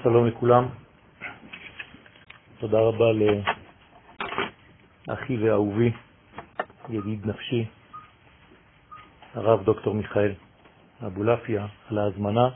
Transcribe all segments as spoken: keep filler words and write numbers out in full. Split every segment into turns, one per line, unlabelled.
שלום לכולם. תודה רבה לאחי ואהובי, ידיד נפשי, הרב דוקטור מיכאל אבולעפיה, על ההזמנה.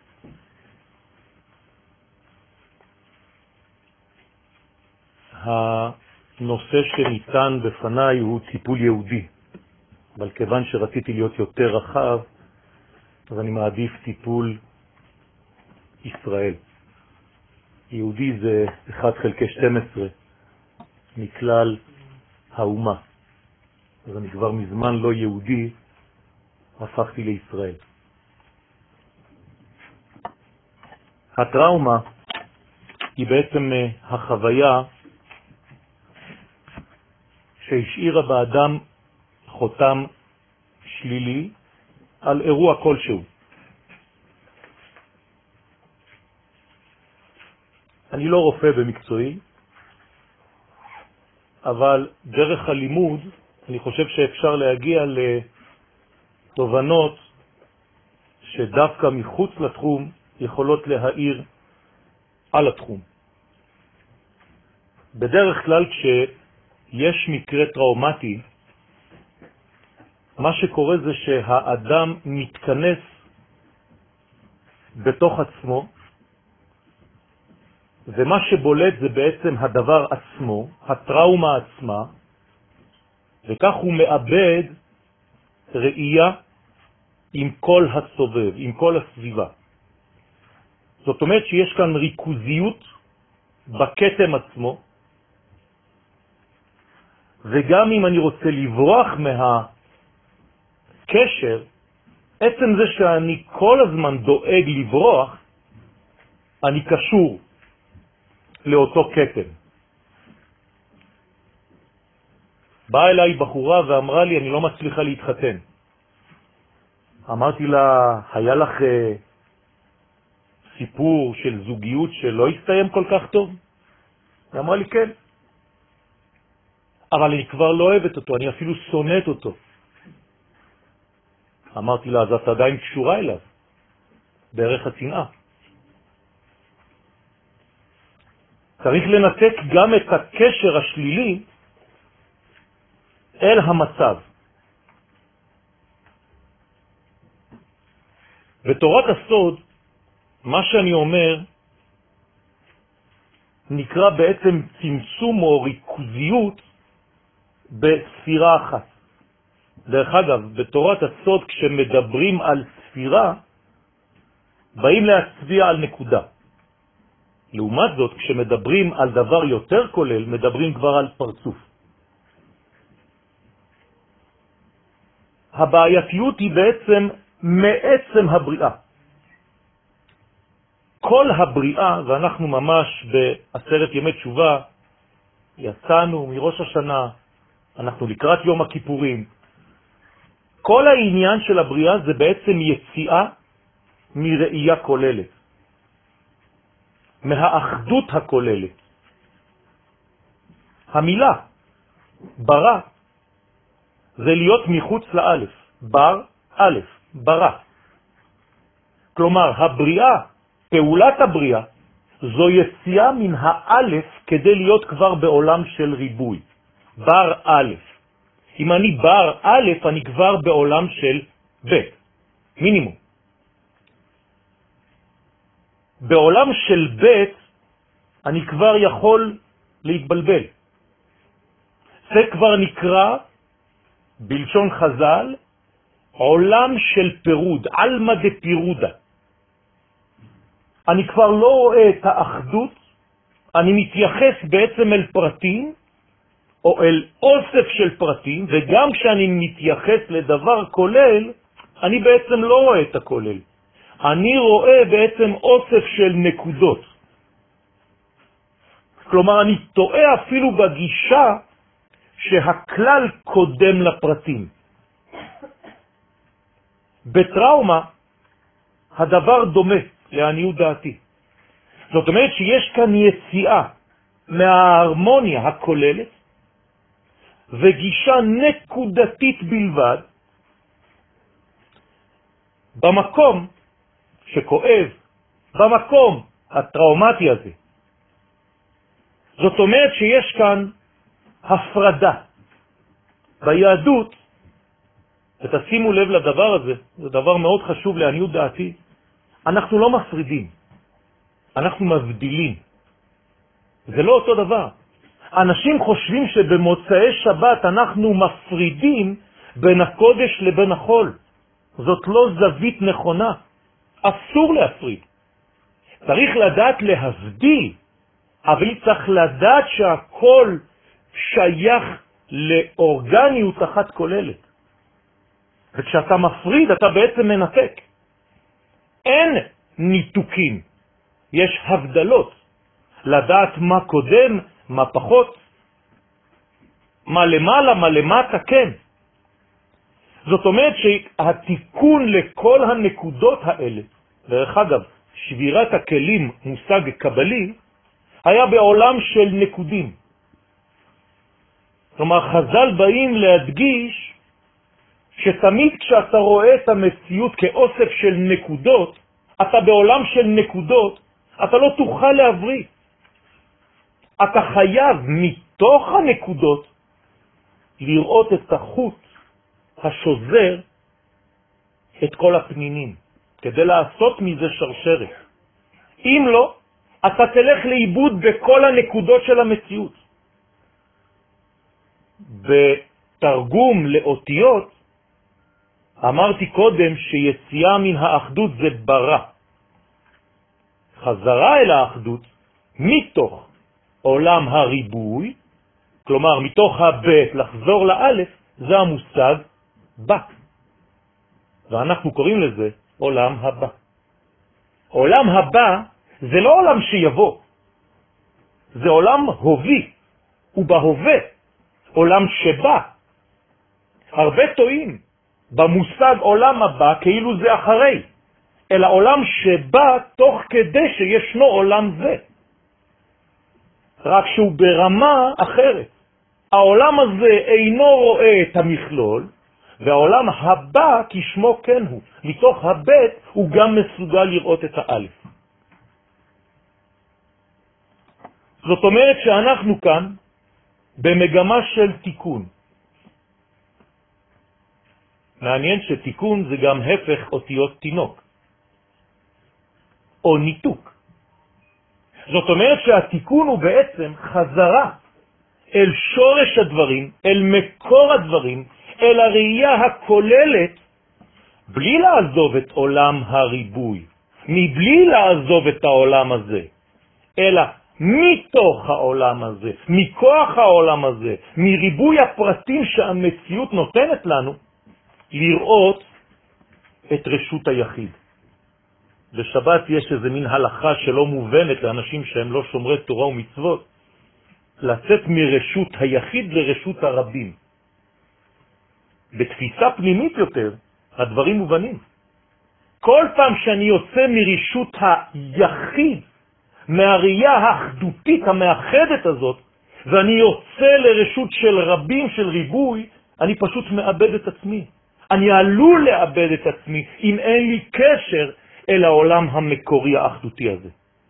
הנושא שניתן בפניי הוא טיפול יהודי, אבל כיוון שרציתי להיות יותר רחב, אז אני מעדיף טיפול ישראל. יהודי זה אחד חלקי שתים עשרה מכלל האומה. אז אני כבר מזמן לא יהודי, הפכתי לישראל. הטראומה היא בעצם החוויה שהשאירה באדם חותם שלילי על אירוע כלשהו. אני לא רופא במקצועי, אבל דרך הלימוד אני חושב שאפשר להגיע לתובנות שדווקא מחוץ לתחום יכולות להאיר על התחום. בדרך כלל כשיש מקרה טראומטי, מה שקורה זה שהאדם מתכנס בתוך עצמו, ומה שבולט זה בעצם הדבר עצמו, הטראומה עצמה, וכך הוא מאבד ראייה עם כל הסובב, עם כל הסביבה. זאת אומרת שיש כאן ריכוזיות בקטם עצמו, וגם אם אני רוצה לברוח מהקשר, עצם זה שאני כל הזמן דואג לברוח, אני קשור לאותו קטם. באה אליי בחורה ואמרה לי, אני לא מצליחה להתחתן. אמרתי לה, היה לך uh, סיפור של זוגיות שלא הסתיים כל כך טוב? היא אמרה לי, כן. אבל אני כבר לא אוהבת אותו, אני אפילו שונאת אותו. אמרתי לה, אז את עדיין קשורה אליו, בערך השנאה. צריך לנתק גם את הקשר השלילי אל המצב. בתורת הסוד, מה שאני אומר נקרא בעצם צמצום או ריכוזיות בספירה אחת. דרך אגב, בתורת הסוד כשמדברים על ספירה, באים להצביע על נקודה. לעומת זאת, כשמדברים על דבר יותר כולל, מדברים כבר על פרצוף. הבעייתיות היא בעצם מעצם הבריאה. כל הבריאה, ואנחנו ממש בעשרת ימי תשובה, יצאנו מראש השנה, אנחנו לקראת יום הכיפורים. כל העניין של הבריאה זה בעצם יציאה מראייה כוללת. מהאחדות הכוללת. המילה ברא זה להיות מחוץ לאלף. בר, א', ברא. כלומר, הבריאה, פעולת הבריאה, זו יציאה מן האלף כדי להיות כבר בעולם של ריבוי. בר א'. אם אני בר א', אני כבר בעולם של ב', מינימום. בעולם של ב' אני כבר יכול להתבלבל. זה כבר נקרא, בלשון חז"ל, עולם של פירוד, אלמא דפירודה. אני כבר לא רואה את האחדות, אני מתייחס בעצם אל פרטים, או אל אוסף של פרטים, וגם כשאני מתייחס לדבר כולל, אני בעצם לא רואה את הכולל. אני רואה בעצם אוסף של נקודות. כלומר, אני טועה אפילו בגישה שהכלל קודם לפרטים. בטראומה, הדבר דומה לעניות דעתי. זאת אומרת שיש כאן יציאה מההרמוניה הכוללת, וגישה נקודתית בלבד, במקום שכואב, במקום הטראומטי הזה. זאת אומרת שיש כאן הפרדה. ביהדות, ותשימו לב לדבר הזה, זה דבר מאוד חשוב לעניות דעתי, אנחנו לא מפרידים, אנחנו מבדילים. זה לא אותו דבר. אנשים חושבים שבמוצאי שבת אנחנו מפרידים בין הקודש לבין החול. זאת לא זווית נכונה. אסור להפריד. צריך לדעת להבדיל, אבל צריך לדעת שהכל שייך לאורגניות אחת כוללת. וכשאתה מפריד, אתה בעצם מנתק. אין ניתוקים, יש הבדלות. לדעת מה קודם, מה פחות, מה למעלה, מה למטה, כן. זאת אומרת שהתיקון לכל הנקודות האלה, דרך אגב, שבירת הכלים, מושג קבלי, היה בעולם של נקודים. כלומר, חז"ל באים להדגיש שתמיד כשאתה רואה את המציאות כאוסף של נקודות, אתה בעולם של נקודות, אתה לא תוכל להבריא. אתה חייב מתוך הנקודות לראות את החוט השוזר את כל הפנינים, כדי לעשות מזה שרשרת. אם לא, אתה תלך לאיבוד בכל הנקודות של המציאות. בתרגום לאותיות, אמרתי קודם שיציאה מן האחדות זה ברא. חזרה אל האחדות מתוך עולם הריבוי, כלומר מתוך הבית לחזור לאלף, זה המושג בא. ואנחנו קוראים לזה עולם הבא. עולם הבא זה לא עולם שיבוא, זה עולם הובי, ובהווה, עולם שבא. הרבה טועים במושג עולם הבא כאילו זה אחרי, אלא עולם שבא תוך כדי שישנו עולם זה. רק שהוא ברמה אחרת. העולם הזה אינו רואה את המכלול, והעולם הבא כשמו כן הוא. מתוך הבית הוא גם מסוגל לראות את האלף. זאת אומרת שאנחנו כאן במגמה של תיקון. מעניין שתיקון זה גם הפך אותיות תינוק, או ניתוק. זאת אומרת שהתיקון הוא בעצם חזרה אל שורש הדברים, אל מקור הדברים, אל הראייה הכוללת, בלי לעזוב את עולם הריבוי, מבלי לעזוב את העולם הזה, אלא מתוך העולם הזה, מכוח העולם הזה, מריבוי הפרטים שהמציאות נותנת לנו, לראות את רשות היחיד. בשבת יש איזה מין הלכה שלא מובנת לאנשים שהם לא שומרי תורה ומצוות, לצאת מרשות היחיד לרשות הרבים. בתפיסה פנימית יותר, הדברים מובנים. כל פעם שאני יוצא מרשות היחיד, מהראייה האחדותית המאחדת הזאת, ואני יוצא לרשות של רבים, של ריבוי, אני פשוט מאבד את עצמי. אני עלול לאבד את עצמי אם אין לי קשר אל העולם המקורי האחדותי הזה.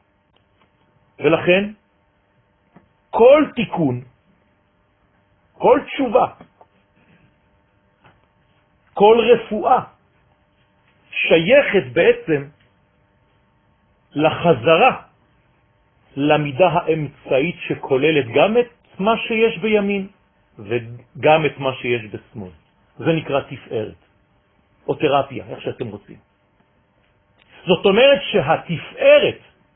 ולכן, כל תיקון, כל תשובה, כל רפואה, שייכת בעצם לחזרה, למידה האמצעית שכוללת גם את מה שיש בימין וגם את מה שיש בשמאל. זה נקרא תפארת, או תרפיה, איך שאתם רוצים. זאת אומרת שהתפארת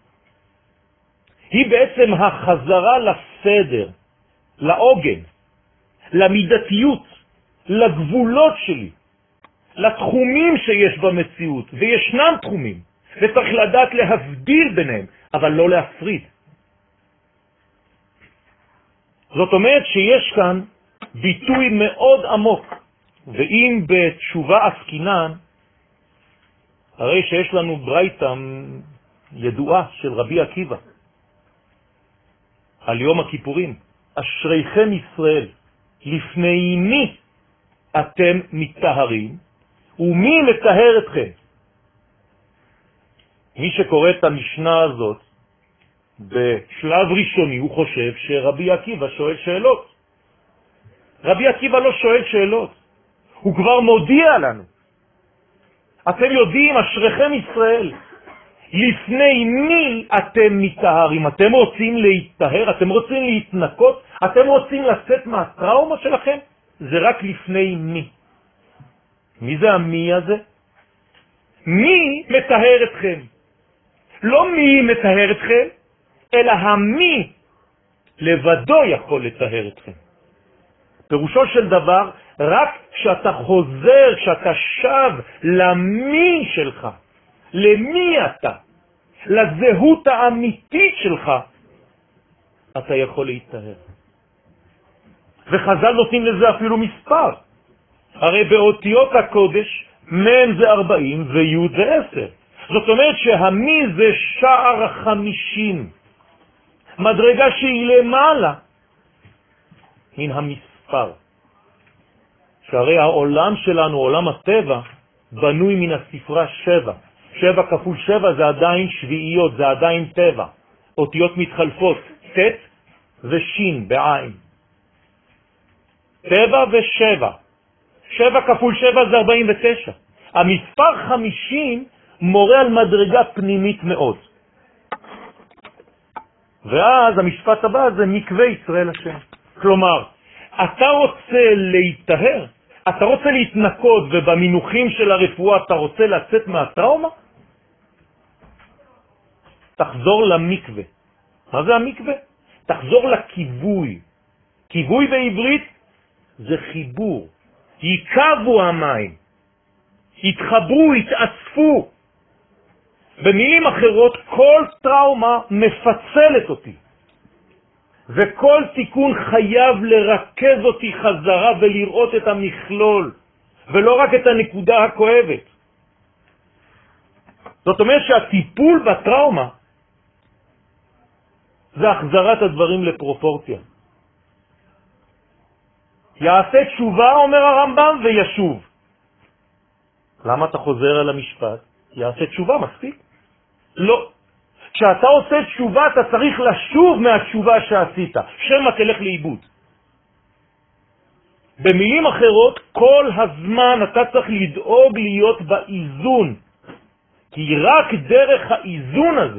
היא בעצם החזרה לסדר, לעוגן, למידתיות, לגבולות שלי, לתחומים שיש במציאות, וישנם תחומים, וצריך לדעת להבדיל ביניהם, אבל לא להפריד. זאת אומרת שיש כאן ביטוי מאוד עמוק, ואם בתשובה עסקינן, הרי שיש לנו ברייתא ידועה של רבי עקיבא, על יום הכיפורים, אשריכם ישראל, לפני מי אתם מתטהרים, ומי מטהר אתכם? מי שקורא את המשנה הזאת בשלב ראשוני הוא חושב שרבי עקיבא שואל שאלות. רבי עקיבא לא שואל שאלות, הוא כבר מודיע לנו. אתם יודעים, אשריכם ישראל, לפני מי אתם מתאהרים? אתם רוצים להתאהר? אתם רוצים להתנקות? אתם רוצים לצאת מהטראומה שלכם? זה רק לפני מי. מי זה המי הזה? מי מטהר אתכם? לא מי מטהר אתכם, אלא המי לבדו יכול לטהר אתכם. פירושו של דבר, רק כשאתה חוזר, כשאתה שב למי שלך, למי אתה, לזהות האמיתית שלך, אתה יכול להתטהר. וחז"ל נותנים לזה אפילו מספר. הרי באותיות הקודש, מ' זה ארבעים וי' זה עשר. זאת אומרת שהמי זה שער החמישים. מדרגה שהיא למעלה מן המספר. שהרי העולם שלנו, עולם הטבע, בנוי מן הספרה שבע. שבע כפול שבע זה עדיין שביעיות, זה עדיין טבע. אותיות מתחלפות, ת' ושין בעין. טבע ושבע. שבע כפול שבע זה ארבעים ותשע. המספר חמישים מורה על מדרגה פנימית מאוד. ואז המשפט הבא זה מקווה ישראל השם. כלומר, אתה רוצה להתאהר, אתה רוצה להתנקות, ובמינוחים של הרפואה אתה רוצה לצאת מהטראומה? תחזור למקווה. מה זה המקווה? תחזור לכיווי. כיווי בעברית זה חיבור. יקבו המים, התחברו, התאספו. במילים אחרות, כל טראומה מפצלת אותי. וכל תיקון חייב לרכז אותי חזרה ולראות את המכלול, ולא רק את הנקודה הכואבת. זאת אומרת שהטיפול בטראומה זה החזרת הדברים לפרופורציה. יעשה תשובה, אומר הרמב"ם, וישוב. למה אתה חוזר על המשפט? יעשה תשובה, מספיק? לא. כשאתה עושה תשובה, אתה צריך לשוב מהתשובה שעשית. שמא תלך לאיבוד. במילים אחרות, כל הזמן אתה צריך לדאוג להיות באיזון. כי רק דרך האיזון הזה,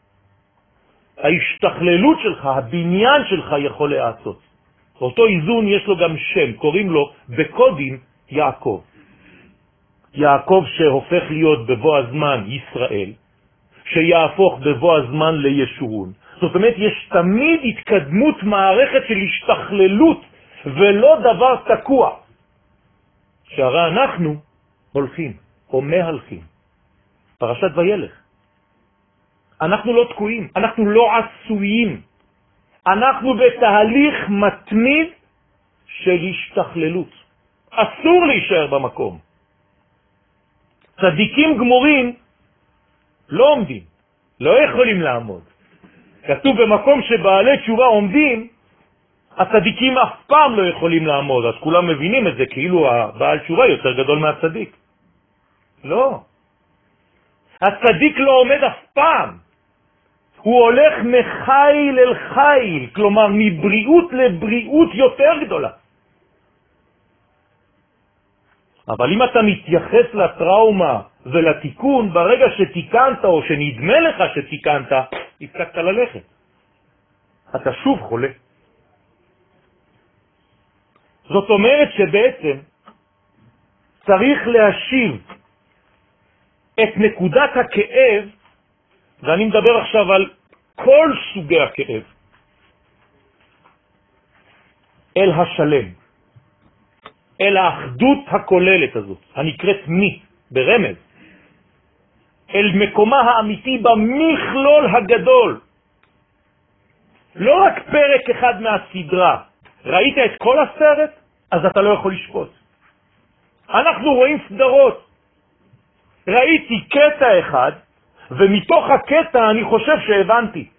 ההשתכללות שלך, הבניין שלך יכול לעשות. אותו איזון יש לו גם שם, קוראים לו בקודים יעקב. יעקב שהופך להיות בבוא הזמן ישראל, שיהפוך בבוא הזמן לישורון. זאת אומרת, יש תמיד התקדמות מערכת של השתכללות, ולא דבר תקוע. שהרי אנחנו הולכים, או מהלכים. פרשת וילך. אנחנו לא תקועים, אנחנו לא עשויים. אנחנו בתהליך מתמיד של השתכללות. אסור להישאר במקום. צדיקים גמורים לא עומדים, לא יכולים לעמוד. כתוב במקום שבעלי תשובה עומדים, הצדיקים אף פעם לא יכולים לעמוד. אז כולם מבינים את זה, כאילו הבעל תשובה יותר גדול מהצדיק. לא. הצדיק לא עומד אף פעם. הוא הולך מחיל אל חיל, כלומר מבריאות לבריאות יותר גדולה. אבל אם אתה מתייחס לטראומה ולתיקון, ברגע שתיקנת או שנדמה לך שתיקנת, הפסקת ללכת. אתה שוב חולה. זאת אומרת שבעצם צריך להשיב את נקודת הכאב, ואני מדבר עכשיו על כל סוגי הכאב, אל השלם, אל האחדות הכוללת הזאת, הנקראת מי, ברמז, אל מקומה האמיתי במכלול הגדול. לא רק פרק אחד מהסדרה. ראית את כל הסרט? אז אתה לא יכול לשפוט. אנחנו רואים סדרות. ראיתי קטע אחד, ומתוך הקטע אני חושב שהבנתי.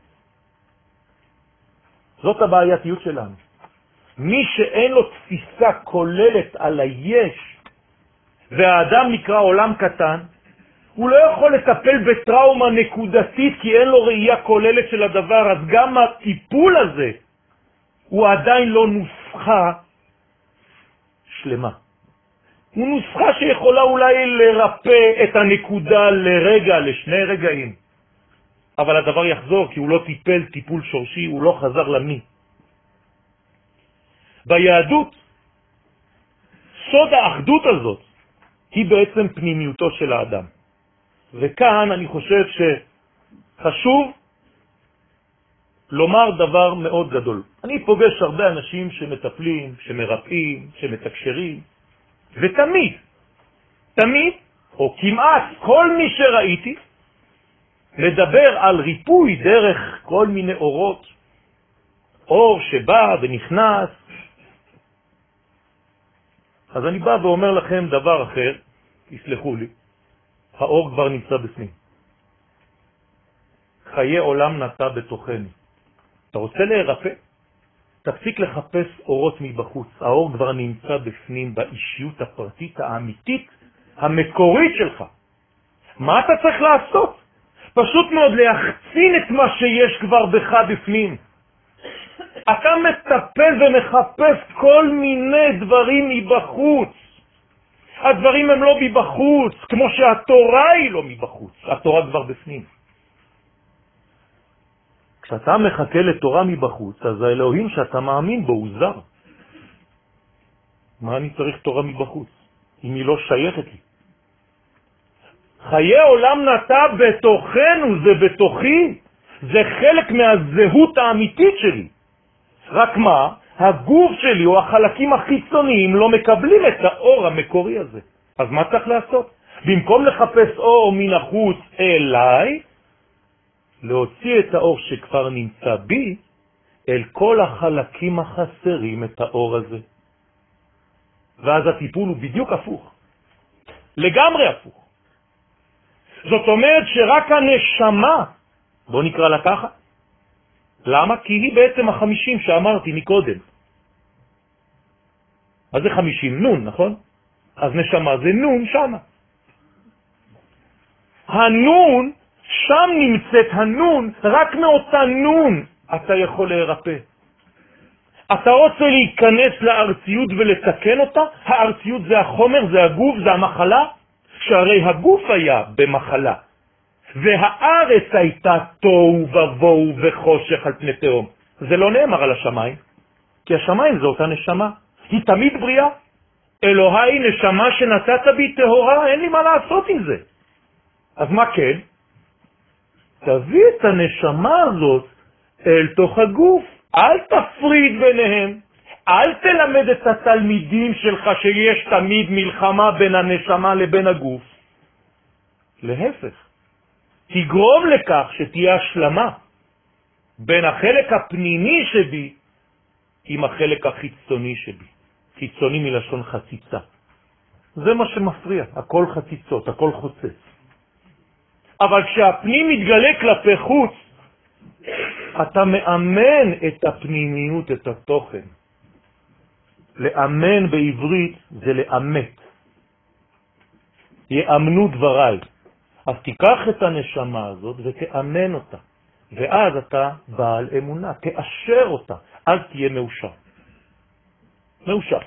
זאת הבעייתיות שלנו. מי שאין לו תפיסה כוללת על היש, והאדם נקרא עולם קטן, הוא לא יכול לטפל בטראומה נקודתית כי אין לו ראייה כוללת של הדבר, אז גם הטיפול הזה הוא עדיין לא נוסחה שלמה. הוא נוסחה שיכולה אולי לרפא את הנקודה לרגע, לשני רגעים. אבל הדבר יחזור כי הוא לא טיפל טיפול שורשי, הוא לא חזר למי. ביהדות, סוד האחדות הזאת היא בעצם פנימיותו של האדם. וכאן אני חושב שחשוב לומר דבר מאוד גדול. אני פוגש הרבה אנשים שמטפלים, שמרפאים, שמתקשרים, ותמיד, תמיד, או כמעט כל מי שראיתי, מדבר על ריפוי דרך כל מיני אורות, אור שבא ונכנס. אז אני בא ואומר לכם דבר אחר, תסלחו לי, האור כבר נמצא בפנים. חיי עולם נטע בתוכנו. אתה רוצה להירפא? תפסיק לחפש אורות מבחוץ. האור כבר נמצא בפנים, באישיות הפרטית האמיתית, המקורית שלך. מה אתה צריך לעשות? פשוט מאוד להחצין את מה שיש כבר בך בפנים. אתה מטפל ומחפש כל מיני דברים מבחוץ. הדברים הם לא מבחוץ, כמו שהתורה היא לא מבחוץ. התורה כבר בפנים. כשאתה מחכה לתורה מבחוץ, אז האלוהים שאתה מאמין בו הוא זר. מה אני צריך תורה מבחוץ, אם היא לא שייכת לי? חיי עולם נטע בתוכנו, זה בתוכי, זה חלק מהזהות האמיתית שלי. רק מה? הגוף שלי או החלקים החיצוניים לא מקבלים את האור המקורי הזה. אז מה צריך לעשות? במקום לחפש אור מן החוץ אליי, להוציא את האור שכבר נמצא בי אל כל החלקים החסרים את האור הזה. ואז הטיפול הוא בדיוק הפוך. לגמרי הפוך. זאת אומרת שרק הנשמה, בוא נקרא לה ככה. למה? כי היא בעצם החמישים שאמרתי מקודם. אז זה חמישים, נון, נכון? אז נשמה זה נון שמה. הנון, שם נמצאת הנון, רק מאותה נון אתה יכול להירפא. אתה רוצה להיכנס לארציות ולתקן אותה? הארציות זה החומר, זה הגוף, זה המחלה. שהרי הגוף היה במחלה, והארץ הייתה תוהו ובוהו וחושך על פני תהום. זה לא נאמר על השמיים, כי השמיים זה אותה נשמה. היא תמיד בריאה. אלוהי נשמה שנתת בי טהורה, אין לי מה לעשות עם זה. אז מה כן? תביא את הנשמה הזאת אל תוך הגוף. אל תפריד ביניהם. אל תלמד את התלמידים שלך שיש תמיד מלחמה בין הנשמה לבין הגוף. להפך. תגרום לכך שתהיה השלמה בין החלק הפנימי שבי עם החלק החיצוני שבי. חיצוני מלשון חציצה. זה מה שמפריע. הכל חציצות, הכל חוצץ. אבל כשהפנים מתגלה כלפי חוץ, אתה מאמן את הפנימיות, את התוכן. לאמן בעברית זה לאמת. יאמנו דבריי. אז תיקח את הנשמה הזאת ותאמן אותה. ואז אתה בעל אמונה, תאשר אותה. אז תהיה מאושר. מאושר.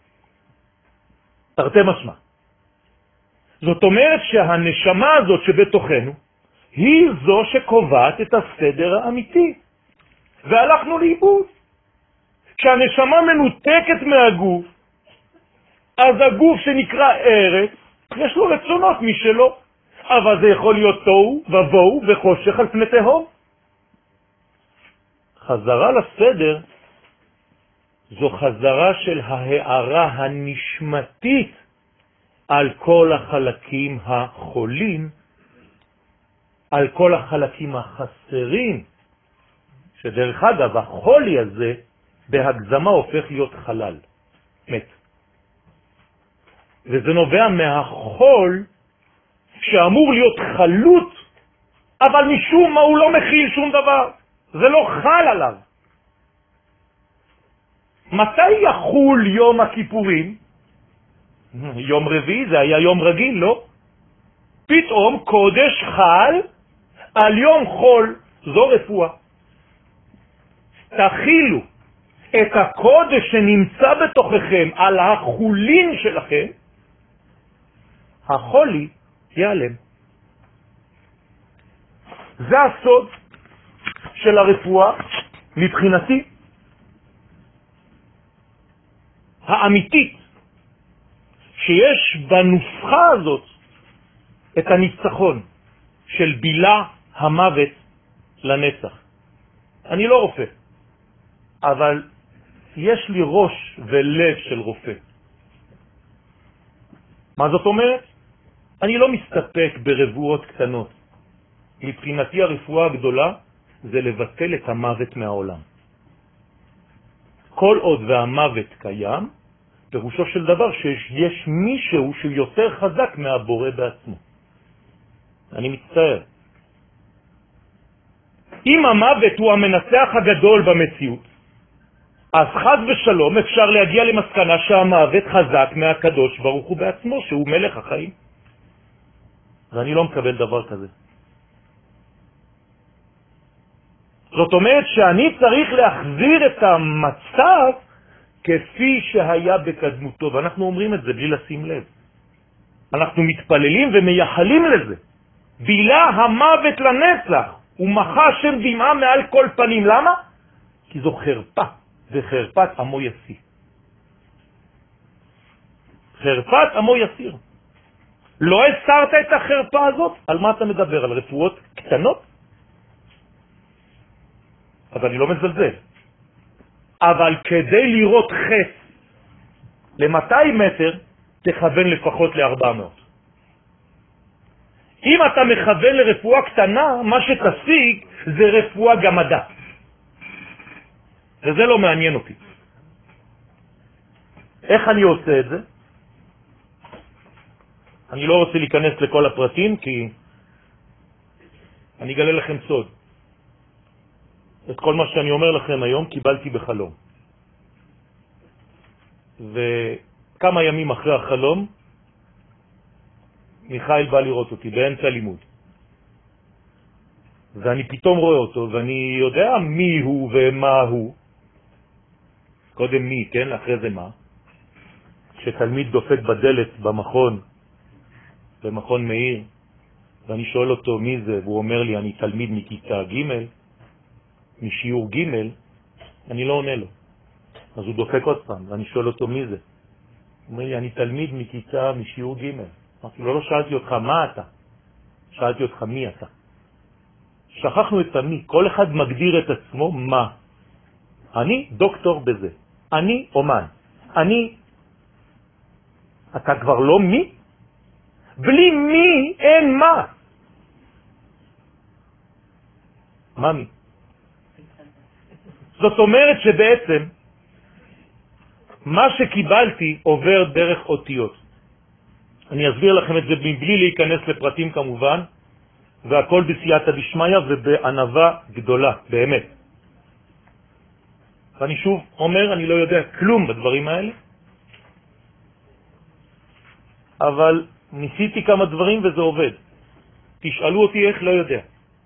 תרתי משמע. זאת אומרת שהנשמה הזאת שבתוכנו, היא זו שקובעת את הסדר האמיתי. והלכנו לאיבוד. כשהנשמה מנותקת מהגוף, אז הגוף שנקרא ארץ, יש לו רצונות משלו. אבל זה יכול להיות תוהו ובוהו וחושך על פני תהום. חזרה לסדר זו חזרה של ההערה הנשמתית על כל החלקים החולים, על כל החלקים החסרים, שדרך אגב החולי הזה בהגזמה הופך להיות חלל, מת. וזה נובע מהחול שאמור להיות חלוט, אבל משום מה הוא לא מכיל שום דבר. זה לא חל עליו. מתי יחול יום הכיפורים? יום רביעי, זה היה יום רגיל, לא? פתאום קודש חל על יום חול, זו רפואה. תחילו את הקודש שנמצא בתוככם על החולין שלכם, החולי ייעלם. זה הסוד של הרפואה מבחינתי האמיתית, שיש בנוסחה הזאת את הניצחון של בילה המוות לנצח. אני לא רופא, אבל יש לי ראש ולב של רופא. מה זאת אומרת? אני לא מסתפק ברבועות קטנות. מבחינתי הרפואה הגדולה זה לבטל את המוות מהעולם. כל עוד והמוות קיים, פירושו של דבר שיש מישהו שהוא יותר חזק מהבורא בעצמו. אני מצטער. אם המוות הוא המנצח הגדול במציאות, אז חז ושלום אפשר להגיע למסקנה שהמוות חזק מהקדוש ברוך הוא בעצמו, שהוא מלך החיים. ואני לא מקבל דבר כזה. זאת אומרת שאני צריך להחזיר את המצב כפי שהיה בקדמותו, ואנחנו אומרים את זה בלי לשים לב. אנחנו מתפללים ומייחלים לזה. בילה המוות לנצח, ומחה שם דמעה מעל כל פנים. למה? כי זו חרפה, וחרפת עמו יסיר. חרפת עמו יסיר. לא הסרת את החרפה הזאת? על מה אתה מדבר? על רפואות קטנות? אז אני לא מזלזל. אבל כדי לראות חץ ל-מאתיים מטר, תכוון לפחות ל-ארבע מאות. אם אתה מכוון לרפואה קטנה, מה שתשיג זה רפואה גמדה. וזה לא מעניין אותי. איך אני עושה את זה? אני לא רוצה להיכנס לכל הפרטים, כי אני אגלה לכם סוד. את כל מה שאני אומר לכם היום קיבלתי בחלום. וכמה ימים אחרי החלום, מיכאל בא לראות אותי באמצע לימוד. ואני פתאום רואה אותו, ואני יודע מי הוא ומה הוא. קודם מי, כן? אחרי זה מה? כשתלמיד דופק בדלת במכון, במכון מאיר, ואני שואל אותו מי זה, והוא אומר לי, אני תלמיד מכיתה ג', משיעור ג', אני לא עונה לו. אז הוא דופק עוד פעם, ואני שואל אותו מי זה. הוא אומר לי, אני תלמיד מכיתה משיעור ג'. אמרתי לו, לא שאלתי אותך מה אתה, שאלתי אותך מי אתה. שכחנו את המי, כל אחד מגדיר את עצמו מה. אני דוקטור בזה, אני אומן, אני, אתה כבר לא מי? בלי מי אין מה. מה מי? זאת אומרת שבעצם מה שקיבלתי עובר דרך אותיות. אני אסביר לכם את זה מבלי להיכנס לפרטים כמובן, והכל בסייעתא דשמיא ובענווה גדולה, באמת. ואני שוב אומר, אני לא יודע כלום בדברים האלה, אבל ניסיתי כמה דברים וזה עובד. תשאלו אותי איך, לא יודע.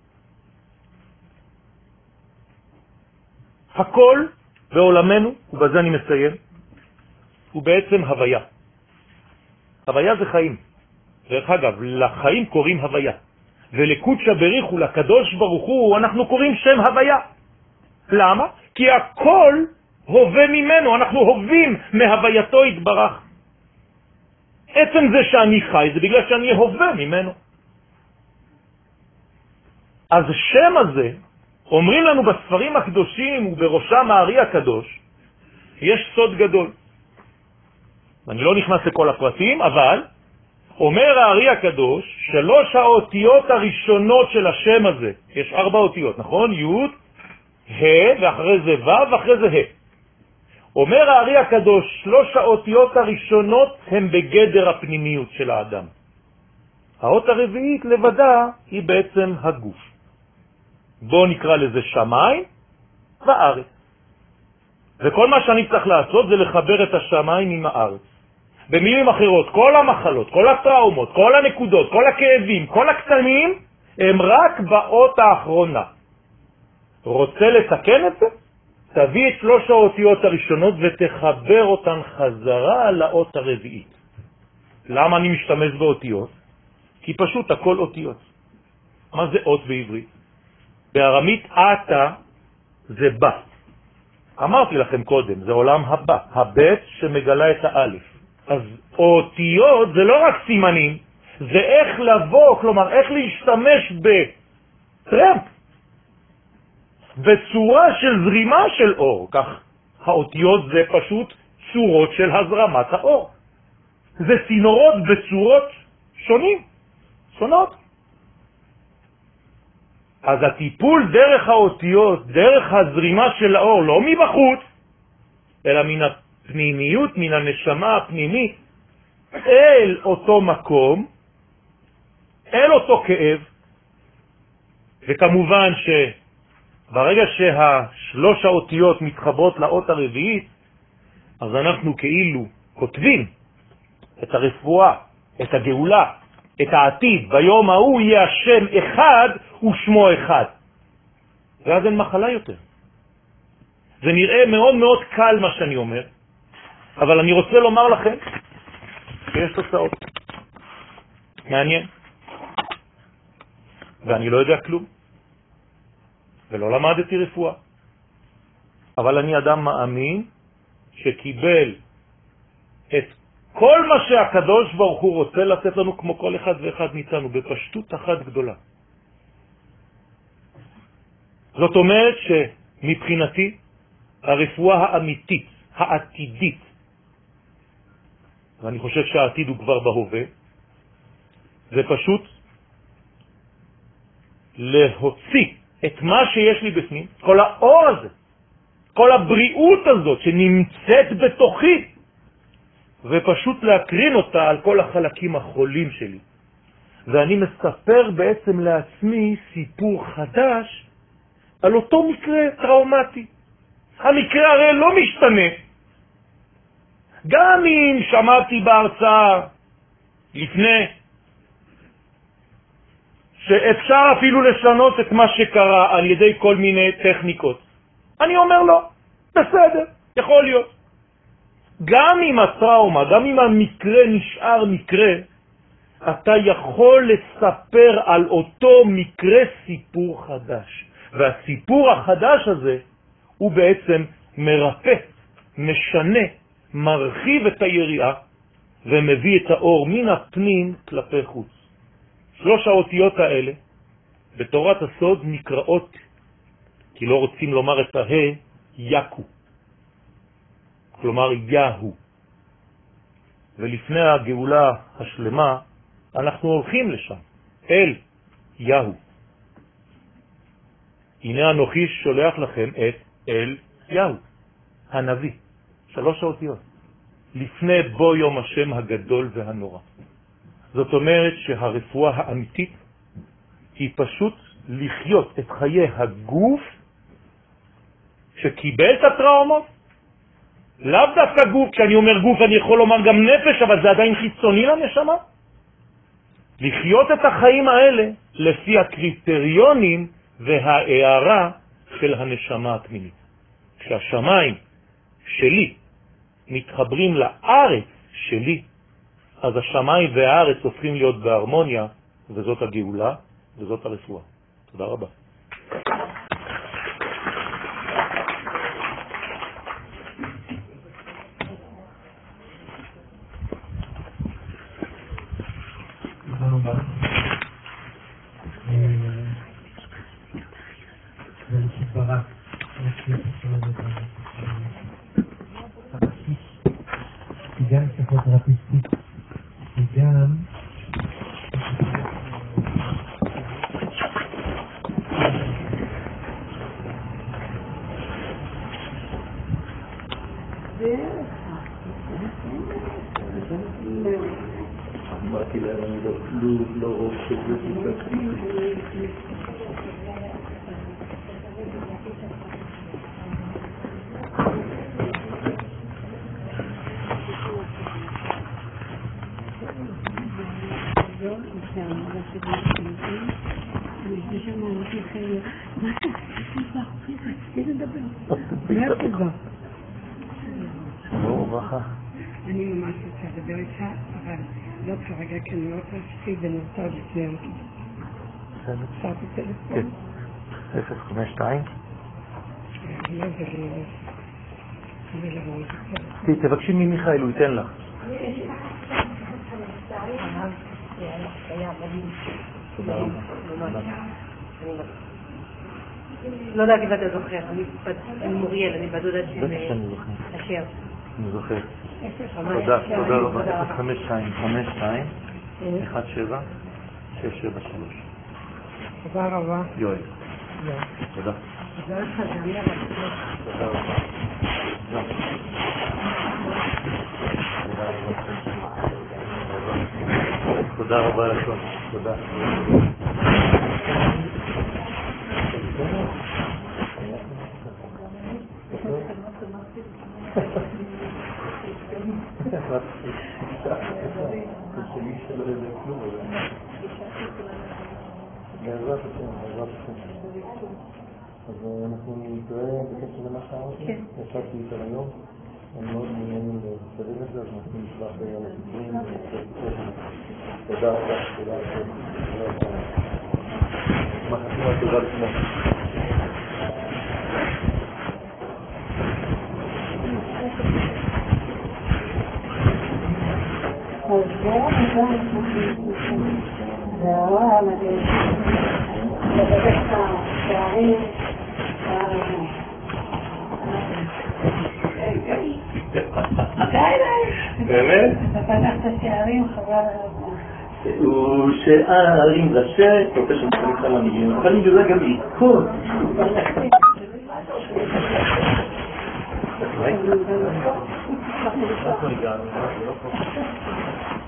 הכל בעולמנו, ובזה אני מסיים, הוא בעצם הוויה. הוויה זה חיים. דרך אגב, לחיים קוראים הוויה. ולקודשא בריך הוא, לקדוש ברוך הוא, אנחנו קוראים שם הוויה. למה? כי הכל הווה ממנו, אנחנו הווים מהווייתו יתברך. עצם זה שאני חי זה בגלל שאני הווה ממנו. אז השם הזה, אומרים לנו בספרים הקדושים ובראשם הארי הקדוש, יש סוד גדול. אני לא נכנס לכל הפרטים, אבל אומר הארי הקדוש, שלוש האותיות הראשונות של השם הזה, יש ארבע אותיות, נכון? י' ה' ואחרי זה ו' ואחרי זה ה'. אומר הארי הקדוש, שלוש האותיות הראשונות הם בגדר הפנימיות של האדם. האות הרביעית לבדה היא בעצם הגוף. בואו נקרא לזה שמיים וארץ. וכל מה שאני צריך לעשות זה לחבר את השמיים עם הארץ. במילים אחרות, כל המחלות, כל הטראומות, כל הנקודות, כל הכאבים, כל הקטנים, הם רק באות האחרונה. רוצה לתקן את זה? תביא את שלוש האותיות הראשונות ותחבר אותן חזרה לאות הרביעית. למה אני משתמש באותיות? כי פשוט הכל אותיות. מה זה אות בעברית? בארמית אתה זה בא. אמרתי לכם קודם, זה עולם הבא, הבית שמגלה את האלף. אז אותיות זה לא רק סימנים, זה איך לבוא, כלומר איך להשתמש בטרמפ, בצורה של זרימה של אור. כך האותיות זה פשוט צורות של הזרמת האור. זה צינורות בצורות שונים, שונות. אז הטיפול דרך האותיות, דרך הזרימה של האור, לא מבחוץ, אלא מן הפנימיות, מן הנשמה הפנימית, אל אותו מקום, אל אותו כאב. וכמובן שברגע שהשלוש האותיות מתחברות לאות הרביעית, אז אנחנו כאילו כותבים את הרפואה, את הגאולה, את העתיד. ביום ההוא יהיה השם אחד ושמו אחד. ואז אין מחלה יותר. זה נראה מאוד מאוד קל מה שאני אומר, אבל אני רוצה לומר לכם שיש תוצאות. מעניין. ואני לא יודע כלום. ולא למדתי רפואה. אבל אני אדם מאמין שקיבל את כל מה שהקדוש ברוך הוא רוצה לתת לנו כמו כל אחד ואחד מאיתנו, בפשטות אחת גדולה. זאת אומרת שמבחינתי הרפואה האמיתית, העתידית, ואני חושב שהעתיד הוא כבר בהווה, זה פשוט להוציא את מה שיש לי בפנים, כל האור הזה, כל הבריאות הזאת שנמצאת בתוכי, ופשוט להקרין אותה על כל החלקים החולים שלי. ואני מספר בעצם לעצמי סיפור חדש על אותו מקרה טראומטי. המקרה הרי לא משתנה. גם אם שמעתי בהרצאה לפני שאפשר אפילו לשנות את מה שקרה על ידי כל מיני טכניקות, אני אומר לו, בסדר, יכול להיות. גם אם הטראומה, גם אם המקרה נשאר מקרה, אתה יכול לספר על אותו מקרה סיפור חדש. והסיפור החדש הזה הוא בעצם מרפא, משנה, מרחיב את היריעה ומביא את האור מן הפנים כלפי חוץ. שלוש האותיות האלה בתורת הסוד נקראות, כי לא רוצים לומר את הה, יקו. כלומר יהו. ולפני הגאולה השלמה אנחנו הולכים לשם, אל יהו. הנה אנוכי שולח לכם את אל יהו, הנביא. שלוש האותיות. לפני בו יום השם הגדול והנורא. זאת אומרת שהרפואה האמיתית היא פשוט לחיות את חיי הגוף שקיבל את הטראומות. לאו דווקא גוף, כשאני אומר גוף אני יכול לומר גם נפש, אבל זה עדיין חיצוני לנשמה. לחיות את החיים האלה לפי הקריטריונים וההערה של הנשמה הפנימית. כשהשמיים שלי מתחברים לארץ שלי, אז השמיים והארץ הופכים להיות בהרמוניה, וזאת הגאולה, וזאת הרפואה. תודה רבה.
תודה רבה. ולשברת, גם פסיכותרפיסטית וגם
אמרתי להם, אני לא כלום, לא רוב שזה תתקציב.
אני חושב מה אמרתי לכם, מה זה? רציתי לדבר. מה זה כבר?
שלום וברכה.
אני ממש רוצה לדבר איתך, אבל לא כרגע, כי אני לא רוצה להפסיד ונרצה עוד לפני אותי.
בסדר.
אפשר תטלפון?
כן. אפס חמש שתיים.
לא, זה לא... זה לא רואה
תראי, תבקשי ממיכאל, הוא ייתן לך. תודה רבה.
לא יודעת אם אתה זוכר, אני מוריאל, אני בדודה של...
בטח שאני זוכר.
אשר.
אני זוכר. תודה, תודה רבה. אפס חמש שתיים, חמש שתיים, אחת שבע, שש שבע שלוש.
תודה רבה.
יואל. תודה.
תודה לך, אני הרב.
תודה רבה. תודה רבה לכם. תודה. שלי שלא יודע כלום. בעזרת השם, בעזרת השם. אז אנחנו נתראה בקשר למה שאמרתי. כן. ישבתי איתו היום. הם מאוד מעוניינים לסדר את זה, אז אנחנו נשלח לסיפורים. תודה רבה, תודה רבה. מה חתימה תודה לשמו.
אז זהו, זהו, המדהים. ובדרך השערים,
באמת?
אתה פתח את השערים, חבל על הזמן.
הוא שערים לשם, רוצה שמכניס על המילים, אבל אני יודע גם להתקוד. אנחנו הגענו, לא פה.